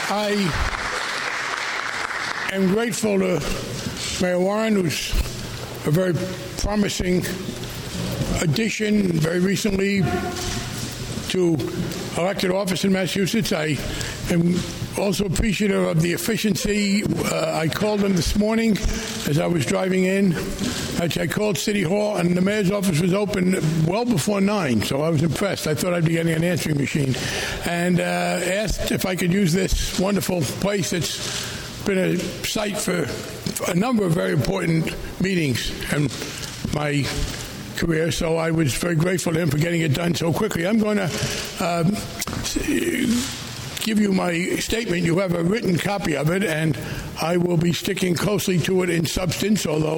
I am grateful to Mayor Warren, who's a very promising addition very recently to elected office in Massachusetts. I am also appreciative of the efficiency. I called him this morning as I was driving in. I called City Hall, and the mayor's office was open well before 9, so I was impressed. I thought I'd be getting an answering machine. And asked if I could use this wonderful place. It's been a site for a number of very important meetings in my career, so I was very grateful to him for getting it done so quickly. I'm going to give you my statement. You have a written copy of it, and I will be sticking closely to it in substance, although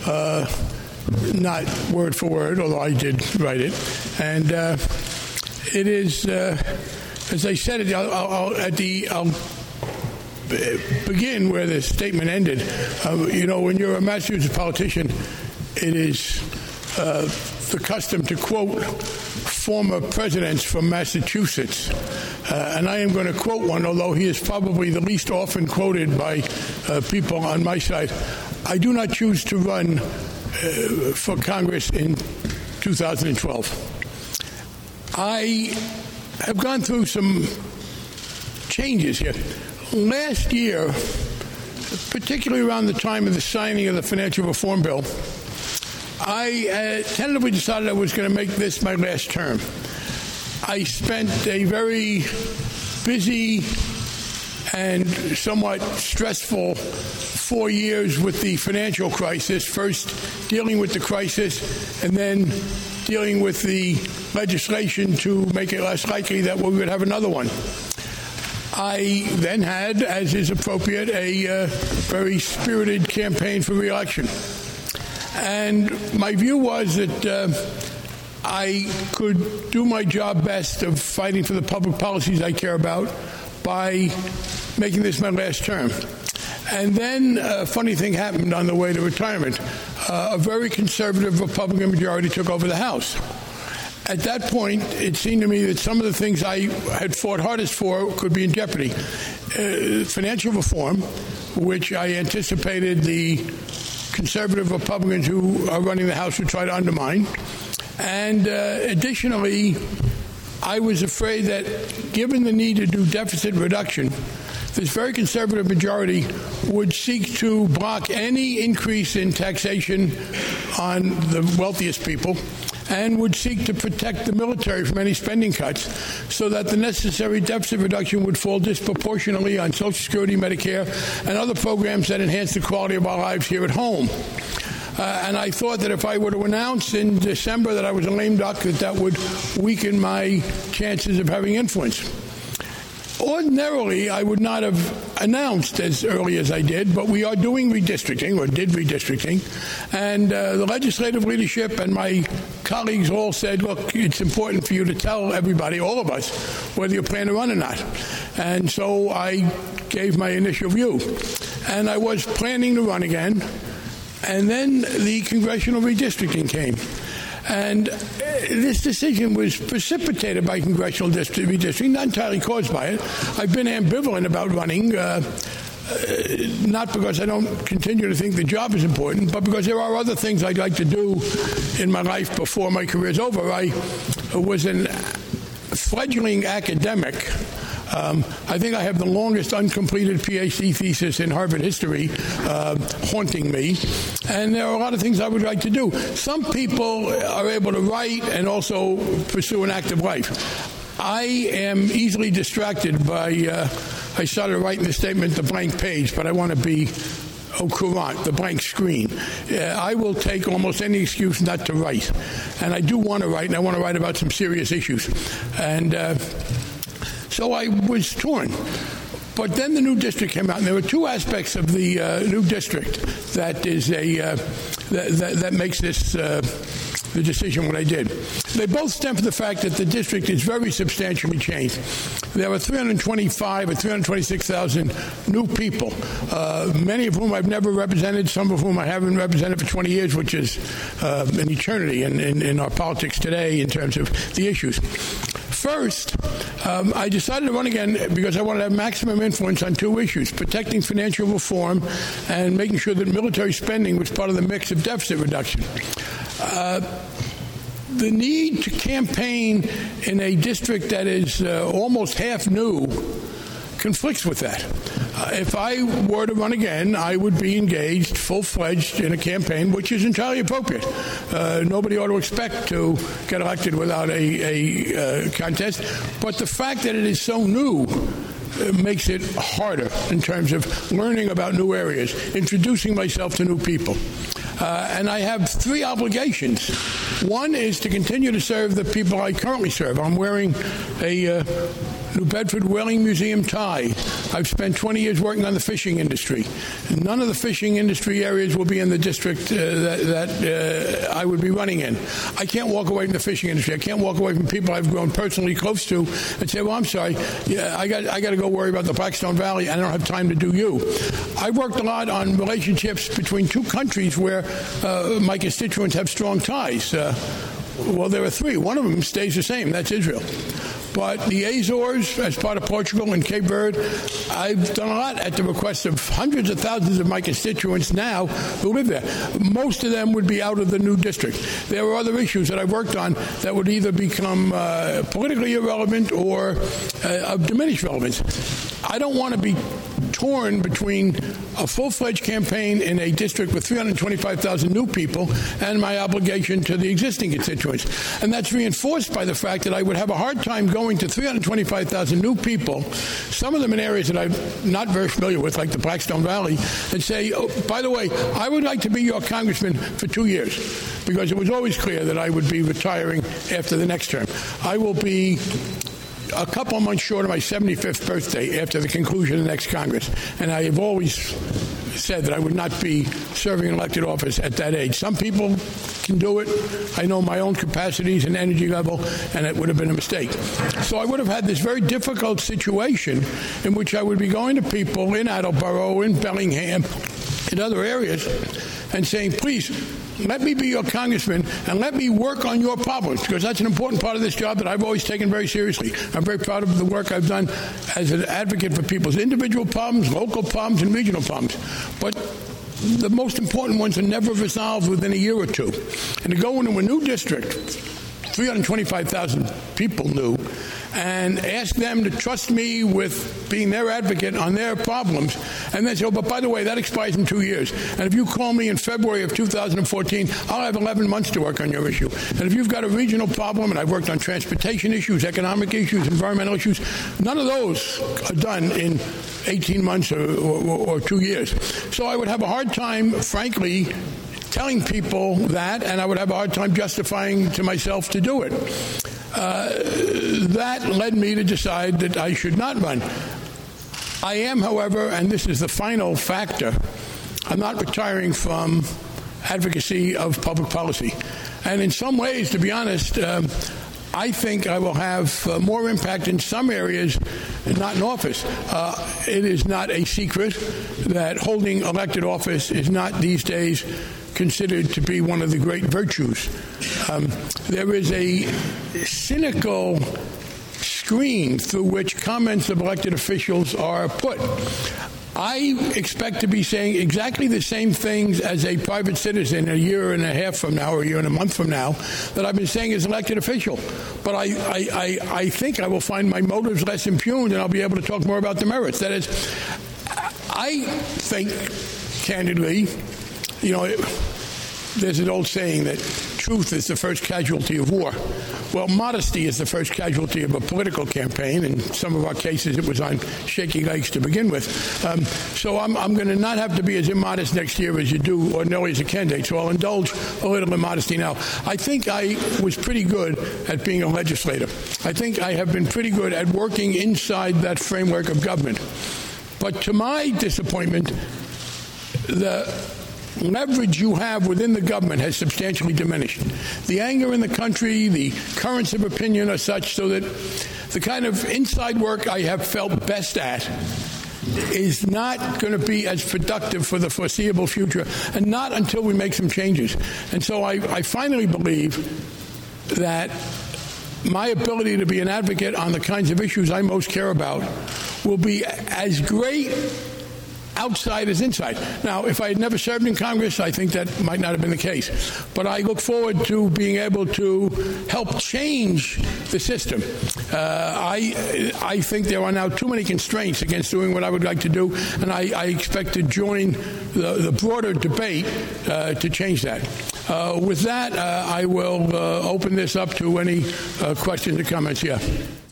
not word for word, although I did write it. And it is, as I said, I'll begin where the statement ended. When you're a Massachusetts politician, it is the custom to quote former presidents from Massachusetts. And I am going to quote one, although he is probably the least often quoted by people on my side. I do not choose to run for Congress in 2012. I have gone through some changes here. Last year, particularly around the time of the signing of the financial reform bill, I tentatively decided I was going to make this my last term. I spent a very busy and somewhat stressful 4 years with the financial crisis, first dealing with the crisis and then dealing with the legislation to make it less likely that we would have another one. I then had, as is appropriate, a very spirited campaign for re-election. And my view was that I could do my job best of fighting for the public policies I care about by making this my last term. And then a funny thing happened on the way to retirement. A very conservative Republican majority took over the House. At that point, it seemed to me that some of the things I had fought hardest for could be in jeopardy. Financial reform, which I anticipated the conservative Republicans who are running the House would try to undermine. And additionally, I was afraid that given the need to do deficit reduction, this very conservative majority would seek to block any increase in taxation on the wealthiest people and would seek to protect the military from any spending cuts so that the necessary deficit reduction would fall disproportionately on Social Security, Medicare, and other programs that enhance the quality of our lives here at home. And I thought that if I were to announce in December that I was a lame duck, that would weaken my chances of having influence. Ordinarily, I would not have announced as early as I did, but we are doing redistricting, or did redistricting, and the legislative leadership and my colleagues all said, look, it's important for you to tell everybody, all of us, whether you plan to run or not. And so I gave my initial view. And I was planning to run again, and then the congressional redistricting came. And this decision was precipitated by congressional redistricting, not entirely caused by it. I've been ambivalent about running, not because I don't continue to think the job is important, but because there are other things I'd like to do in my life before my career is over. I was a fledgling academic. I think I have the longest uncompleted PhD thesis in Harvard history haunting me, and there are a lot of things I would like to do. Some people are able to write and also pursue an active life. I am easily distracted by, I started writing the statement, the blank page, but I want to be courant, the blank screen. I will take almost any excuse not to write, and I do want to write, and I want to write about some serious issues. And so I was torn. But then the new district came out, and there were two aspects of the new district that is that makes this the decision what I did. They both stem from the fact that the district is very substantially changed. There are 325 or 326,000 new people, many of whom I've never represented, some of whom I haven't represented for 20 years, which is an eternity in our politics today in terms of the issues. First, I decided to run again because I wanted to have maximum influence on two issues: protecting financial reform and making sure that military spending was part of the mix of deficit reduction. The need to campaign in a district that is almost half new conflicts with that. If I were to run again, I would be engaged full-fledged in a campaign, which is entirely appropriate. Nobody ought to expect to get elected without a contest. But the fact that it is so new makes it harder in terms of learning about new areas, introducing myself to new people. And I have three obligations. One is to continue to serve the people I currently serve. I'm wearing a New Bedford Whaling Museum tie. I've spent 20 years working on the fishing industry. None of the fishing industry areas will be in the district that I would be running in. I can't walk away from the fishing industry. I can't walk away from people I've grown personally close to and say, well, I'm sorry, I got to go worry about the Blackstone Valley. I don't have time to do you. I worked a lot on relationships between two countries where my constituents have strong ties. Well, there are three. One of them stays the same. That's Israel. But the Azores, as part of Portugal and Cape Verde, I've done a lot at the request of hundreds of thousands of my constituents now who live there. Most of them would be out of the new district. There are other issues that I've worked on that would either become politically irrelevant or of diminished relevance. I don't want to be torn between a full-fledged campaign in a district with 325,000 new people and my obligation to the existing constituents. And that's reinforced by the fact that I would have a hard time going to 325,000 new people, some of them in areas that I'm not very familiar with, like the Blackstone Valley, and say, oh, by the way, I would like to be your congressman for 2 years, because it was always clear that I would be retiring after the next term. I will be a couple of months short of my 75th birthday after the conclusion of the next Congress. And I have always said that I would not be serving an elected office at that age. Some people can do it. I know my own capacities and energy level, and it would have been a mistake. So I would have had this very difficult situation in which I would be going to people in Attleboro, in Bellingham, in other areas, and saying, please, let me be your congressman and let me work on your problems, because that's an important part of this job that I've always taken very seriously. I'm very proud of the work I've done as an advocate for people's individual problems, local problems, and regional problems. But the most important ones are never resolved within a year or two. And to go into a new district, 325,000 people new, and ask them to trust me with being their advocate on their problems, and then say, oh, but by the way, that expires in 2 years. And if you call me in February of 2014, I'll have 11 months to work on your issue. And if you've got a regional problem, and I've worked on transportation issues, economic issues, environmental issues, none of those are done in 18 months or 2 years. So I would have a hard time, frankly, telling people that, and I would have a hard time justifying to myself to do it. That led me to decide that I should not run. I am, however, and this is the final factor, I'm not retiring from advocacy of public policy. And in some ways, to be honest, I think I will have more impact in some areas, not in office. It is not a secret that holding elected office is not these days considered to be one of the great virtues. There is a cynical screen through which comments of elected officials are put. I expect to be saying exactly the same things as a private citizen a year and a half from now or a year and a month from now that I've been saying as an elected official. But I think I will find my motives less impugned, and I'll be able to talk more about the merits. That is, I think, candidly, you know, there's an old saying that truth is the first casualty of war. Well, modesty is the first casualty of a political campaign. In some of our cases, it was on shaky legs to begin with. So I'm going to not have to be as immodest next year as you do ordinarily as a candidate. So I'll indulge a little immodesty now. I think I was pretty good at being a legislator. I think I have been pretty good at working inside that framework of government. But to my disappointment, the leverage you have within the government has substantially diminished. The anger in the country, the currents of opinion are such so that the kind of inside work I have felt best at is not going to be as productive for the foreseeable future, and not until we make some changes. And so I finally believe that my ability to be an advocate on the kinds of issues I most care about will be as great outside as inside. Now, if I had never served in Congress, I think that might not have been the case. But I look forward to being able to help change the system. I think there are now too many constraints against doing what I would like to do, and I expect to join the broader debate to change that. With that, I will open this up to any questions or comments. Yeah.